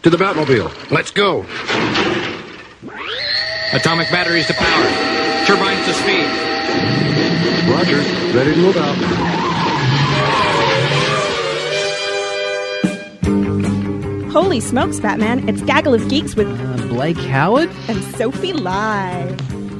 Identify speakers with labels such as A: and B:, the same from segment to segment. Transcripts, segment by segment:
A: To the Batmobile. Let's go.
B: Atomic batteries to power. Turbines to speed.
A: Roger. Ready to move out.
C: Holy smokes, Batman. It's Gaggle of Geeks with
D: Blake Howard
C: and Sophie Live.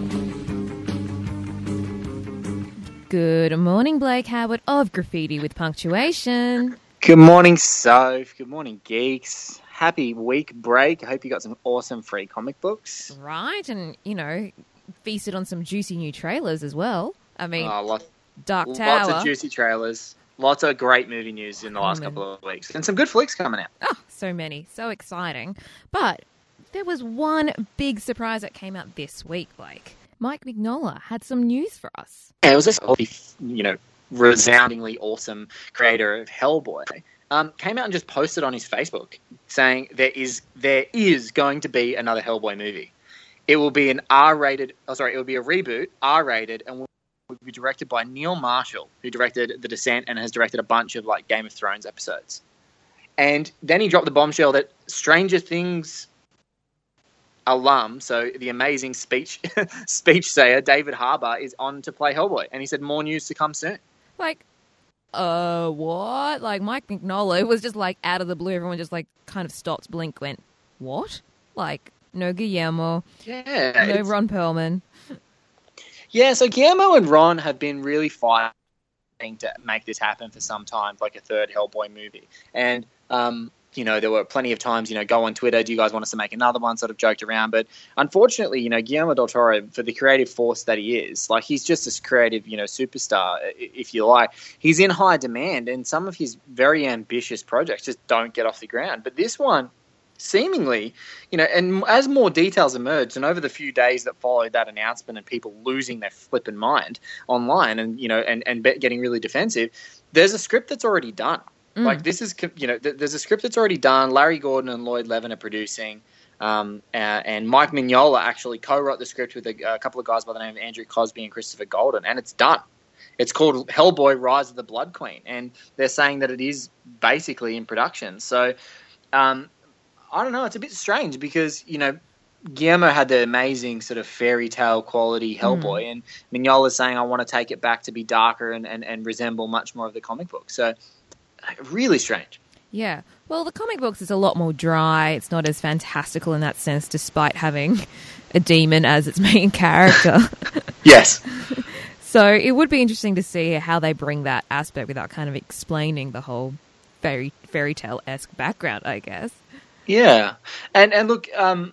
E: Good morning, Blake Howard of Graffiti with Punctuation.
F: Good morning, Soph. Good morning, geeks. Happy week break. I hope you got some awesome free comic books.
E: Right, and, feasted on some juicy new trailers as well. I mean, Dark Tower.
F: Lots of juicy trailers. Lots of great movie news in the last couple of weeks. And some good flicks coming out.
E: Oh, so many. So exciting. But there was one big surprise that came out this week, Blake. Mike Mignola had some news for us.
F: Yeah, it was this, resoundingly awesome creator of Hellboy. Came out and just posted on his Facebook saying there is going to be another Hellboy movie. It will be it will be a reboot, R-rated, and will be directed by Neil Marshall, who directed The Descent and has directed a bunch of Game of Thrones episodes. And then he dropped the bombshell that Stranger Things alum, so the amazing speech sayer David Harbour is on to play Hellboy, and he said more news to come soon.
E: What? Mike Mignola was just out of the blue. Everyone just kind of stopped, blinked, went, what? No Guillermo, no Ron Perlman.
F: Yeah, so Guillermo and Ron have been really fighting to make this happen for some time, a third Hellboy movie. And, there were plenty of times, go on Twitter, do you guys want us to make another one, sort of joked around. But unfortunately, Guillermo del Toro, for the creative force that he is, he's just this creative, superstar, if you like. He's in high demand, and some of his very ambitious projects just don't get off the ground. But this one, seemingly, and as more details emerged, and over the few days that followed that announcement and people losing their flipping mind online and, and getting really defensive, there's a script that's already done. This is, there's a script that's already done. Larry Gordon and Lloyd Levin are producing, and Mike Mignola actually co-wrote the script with a couple of guys by the name of Andrew Cosby and Christopher Golden, and it's done. It's called Hellboy: Rise of the Blood Queen, and they're saying that it is basically in production. So, I don't know. It's a bit strange because, Guillermo had the amazing sort of fairy tale quality Hellboy, and Mignola's saying, I want to take it back to be darker and resemble much more of the comic book. So, really strange.
E: Yeah. Well, the comic books is a lot more dry. It's not as fantastical in that sense, despite having a demon as its main character.
F: Yes.
E: So it would be interesting to see how they bring that aspect without kind of explaining the whole fairy tale-esque background, I guess. Yeah.
F: And look,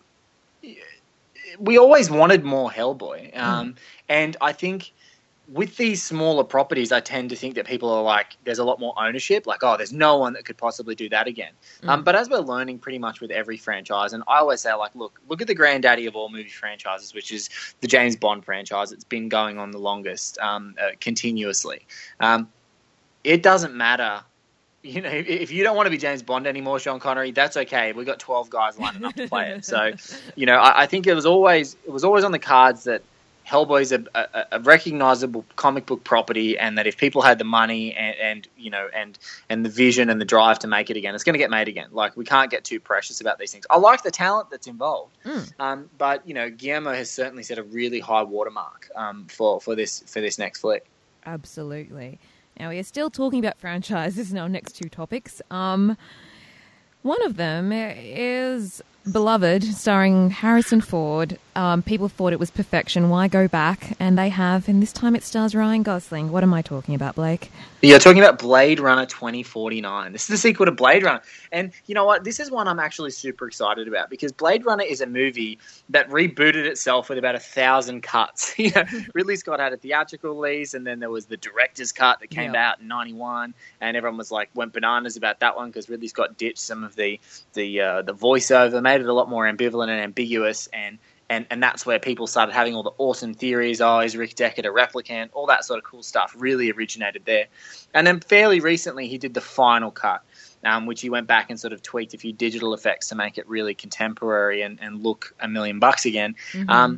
F: we always wanted more Hellboy. And I think with these smaller properties, I tend to think that people are there's a lot more ownership. There's no one that could possibly do that again. But as we're learning pretty much with every franchise, and I always say, look at the granddaddy of all movie franchises, which is the James Bond franchise. It's been going on the longest, continuously. It doesn't matter. If you don't want to be James Bond anymore, Sean Connery, that's okay. We've got 12 guys lining up to play it. So, I think it was always on the cards that Hellboy's a recognizable comic book property, and that if people had the money and the vision and the drive to make it again, it's going to get made again. We can't get too precious about these things. I like the talent that's involved, but Guillermo has certainly set a really high watermark for this next flick.
E: Absolutely. Now, we are still talking about franchises in our next two topics. One of them is Beloved, starring Harrison Ford. People thought it was perfection. Why go back? And they have, and this time it stars Ryan Gosling. What am I talking about, Blake?
F: You're talking about Blade Runner 2049. This is the sequel to Blade Runner. And you know what? This is one I'm actually super excited about, because Blade Runner is a movie that rebooted itself with about 1,000 cuts. Ridley Scott had a theatrical release, and then there was the director's cut that came out in 91, and everyone was went bananas about that one because Ridley Scott ditched some of the voiceover, made it a lot more ambivalent and ambiguous, and that's where people started having all the awesome theories. Oh, is Rick Deckard a replicant? All that sort of cool stuff really originated there. And then fairly recently he did the final cut, which he went back and sort of tweaked a few digital effects to make it really contemporary and look $1 million again. Mm-hmm.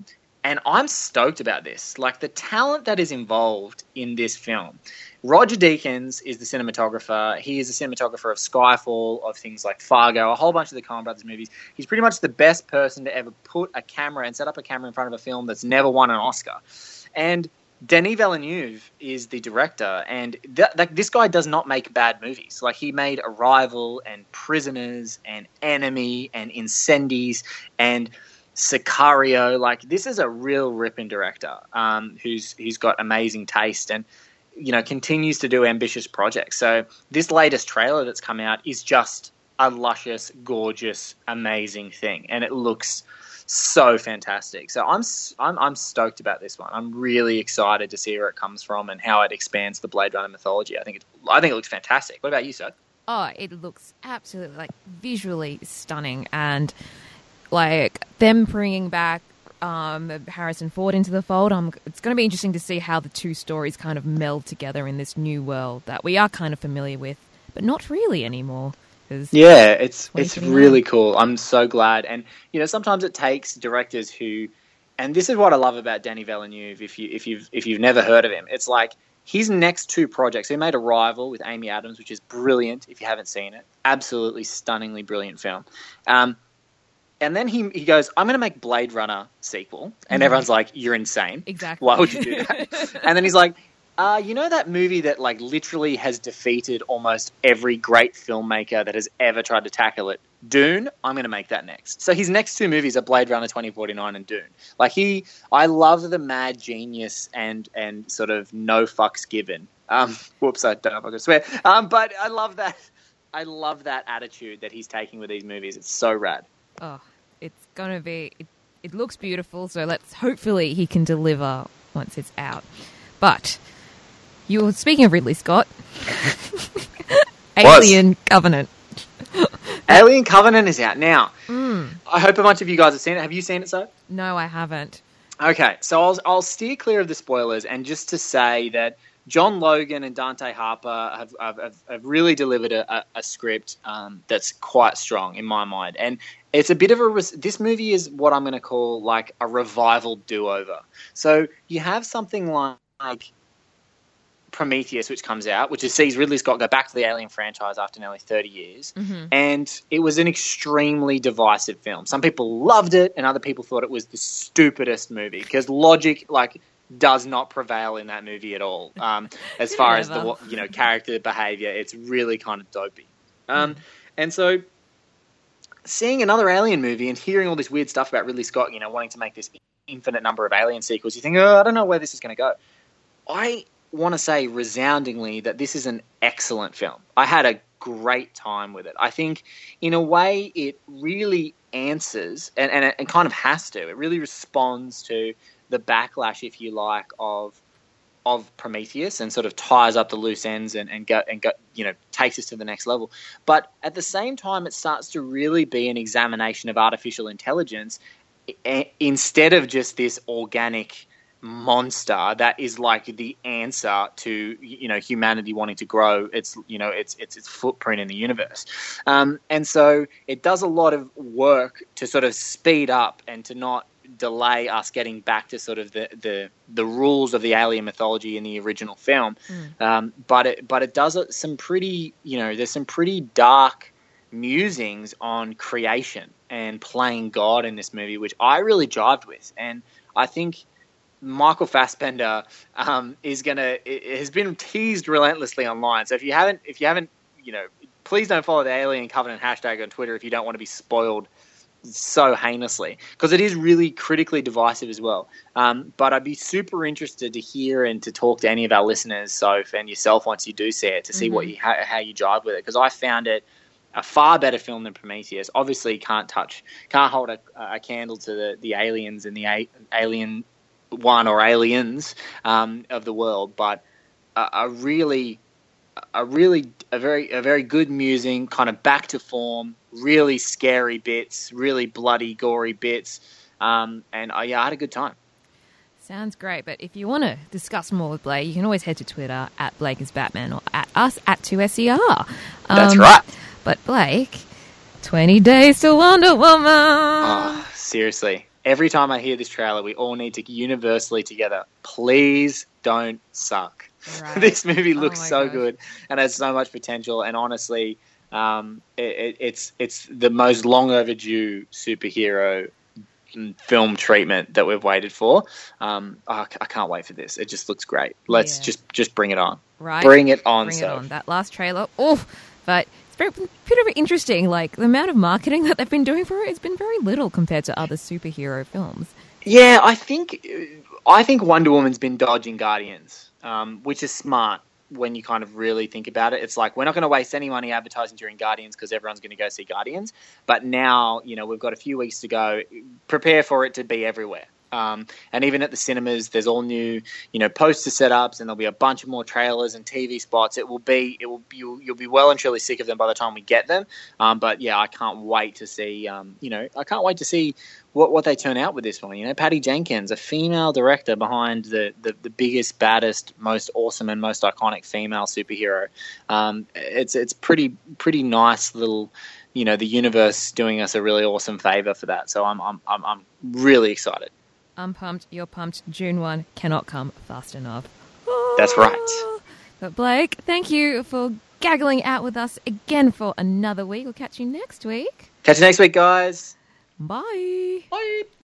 F: And I'm stoked about this. Like, the talent that is involved in this film. Roger Deakins is the cinematographer. He is the cinematographer of Skyfall, of things like Fargo, a whole bunch of the Coen Brothers movies. He's pretty much the best person to ever put a camera and set up a camera in front of a film that's never won an Oscar. And Denis Villeneuve is the director, and this guy does not make bad movies. Like, he made Arrival and Prisoners and Enemy and Incendies and Sicario. Like, this is a real ripping director who's got amazing taste and, you know, continues to do ambitious projects. So this latest trailer that's come out is just a luscious, gorgeous, amazing thing, and it looks so fantastic. So I'm stoked about this one. I'm really excited to see where it comes from and how it expands the Blade Runner mythology. I think it looks fantastic. What about you, Seth?
E: Oh, it looks absolutely, like, visually stunning, and like them bringing back Harrison Ford into the fold. It's going to be interesting to see how the two stories kind of meld together in this new world that we are kind of familiar with, but not really anymore.
F: Yeah, it's really cool. I'm so glad. And, you know, sometimes it takes directors who, and this is what I love about Denis Villeneuve. If you've never heard of him, it's like his next two projects. He made Arrival with Amy Adams, which is brilliant. If you haven't seen it, absolutely stunningly brilliant film. And then he goes, I'm going to make Blade Runner sequel, and everyone's like, you're insane.
E: Exactly.
F: Why would you do that? And then he's like, you know that movie that, like, literally has defeated almost every great filmmaker that has ever tried to tackle it? Dune? I'm going to make that next. So his next two movies are Blade Runner 2049 and Dune. Like, I love the mad genius and sort of no fucks given. Whoops, I don't know if I can swear. But I love that attitude that he's taking with these movies. It's so rad.
E: Oh, it's going to be... It looks beautiful, so hopefully he can deliver once it's out. But... You're speaking of Ridley Scott. Alien Covenant.
F: Alien Covenant is out now. I hope a bunch of you guys have seen it. Have you seen it, so?
E: No, I haven't.
F: Okay, so I'll steer clear of the spoilers, and just to say that John Logan and Dante Harper have really delivered a script that's quite strong in my mind, and it's a bit of this movie is what I'm going to call like a revival do-over. So you have something like Prometheus, which comes out, which sees Ridley Scott go back to the Alien franchise after nearly 30 years. And it was an extremely divisive film. Some people loved it, and other people thought it was the stupidest movie because logic, like, does not prevail in that movie at all. As far as the, you know, character behavior, it's really kind of dopey. And so seeing another Alien movie and hearing all this weird stuff about Ridley Scott, you know, wanting to make this infinite number of Alien sequels, you think, I don't know where this is going to go. I want to say resoundingly that this is an excellent film. I had a great time with it. I think in a way it really answers and it kind of has to. It really responds to the backlash, if you like, of Prometheus and sort of ties up the loose ends and go, you know, takes us to the next level. But at the same time, it starts to really be an examination of artificial intelligence instead of just this organic monster that is like the answer to, you know, humanity wanting to grow its, you know, its footprint in the universe. And so it does a lot of work to sort of speed up and to not delay us getting back to sort of the rules of the alien mythology in the original film. But it does some pretty, you know, there's some pretty dark musings on creation and playing God in this movie, which I really jived with. And I think Michael Fassbender has been teased relentlessly online. So if you haven't, you know, please don't follow the Alien Covenant hashtag on Twitter if you don't want to be spoiled so heinously, because it is really critically divisive as well. But I'd be super interested to hear and to talk to any of our listeners, Soph, and yourself once you do see it, to see how you jive with it, because I found it a far better film than Prometheus. Obviously, can't hold a candle to the aliens and the Alien One or Aliens of the world, but a very good musing, kind of back to form, really scary bits, really bloody, gory bits, and I had a good time.
E: Sounds great, but if you want to discuss more with Blake, you can always head to Twitter at Blake is Batman or at us at 2SER.
F: That's right.
E: But Blake, 20 Days to Wonder Woman.
F: Oh, seriously. every time I hear this trailer, we all need to universally together, please don't suck.
E: Right.
F: This movie
E: Oh
F: looks
E: my
F: so
E: gosh.
F: good and has so much potential. And honestly, it's the most long overdue superhero film treatment that we've waited for. I can't wait for this. It just looks great. Let's just bring it on.
E: Right.
F: Bring it on.
E: Bring it
F: Soph.
E: on. That last trailer. Oh, but it's very bit of interesting. Like the amount of marketing that they've been doing for it has been very little compared to other superhero films.
F: Yeah, I think Wonder Woman's been dodging Guardians, which is smart when you kind of really think about it. It's like, we're not going to waste any money advertising during Guardians because everyone's going to go see Guardians. But now, we've got a few weeks to go. Prepare for it to be everywhere. And even at the cinemas, there's all new, poster setups, and there'll be a bunch of more trailers and TV spots. You'll be well and truly sick of them by the time we get them. But yeah, I can't wait to see, I can't wait to see what they turn out with this one. Patty Jenkins, a female director behind the biggest, baddest, most awesome and most iconic female superhero. It's pretty nice little, the universe doing us a really awesome favor for that. So I'm really excited.
E: I'm pumped. You're pumped. June 1 cannot come fast enough.
F: That's right.
E: But Blake, thank you for gaggling out with us again for another week. We'll catch you next week.
F: Catch you next week, guys.
E: Bye.
F: Bye.